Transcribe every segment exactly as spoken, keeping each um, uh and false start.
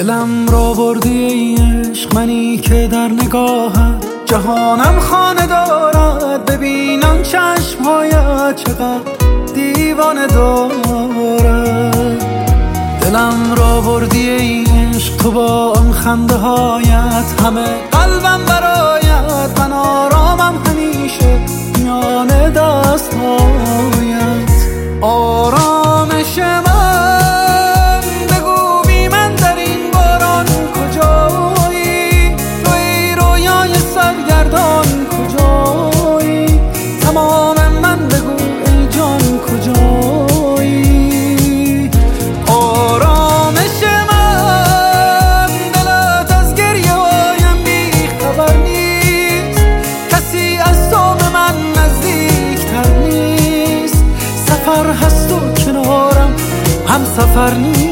دلم را بردی ای عشق، منی که در نگاهت جهانم خانه دارد. ببینم چشمهایت چقدر دیوانه دارد. دلم را بردی ای عشق، تو با آن خنده هایت همه قلبم برایت. من آرامم همیشه میان دست هایت. آرامش من بگو بی من در این باران کجایی؟ توی رویای سرگردان کجایی؟ تمام من بگو ای جان کجایی؟ آرامش من دلت از گریه هایم بی خبر نیست. کسی از تو به من نزدیکتر نیست. سفر هست و کنارم هم سفر نیست.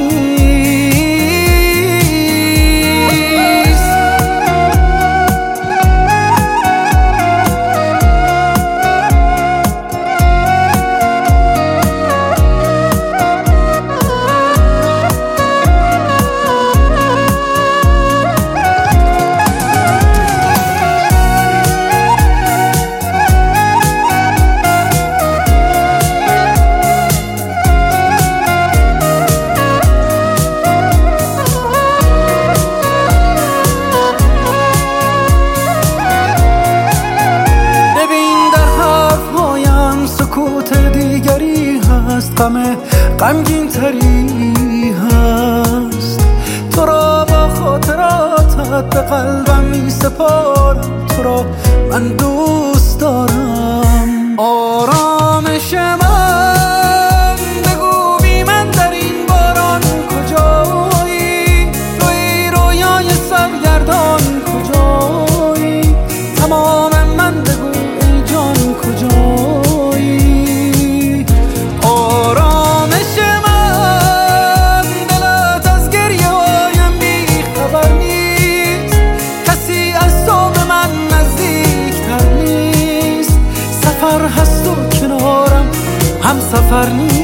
سکوت دیگری هست، غم غمگین تری هست. تو را با خاطراتت به قلبم می سپارم. تو را من دوست دارم. آرامش من بگو بی من در این باران کجایی؟ توی رویای سرگردان کجایی؟ تمام من بگو ای جان کجایی؟ سفر هست و کنارم هم سفر نیست.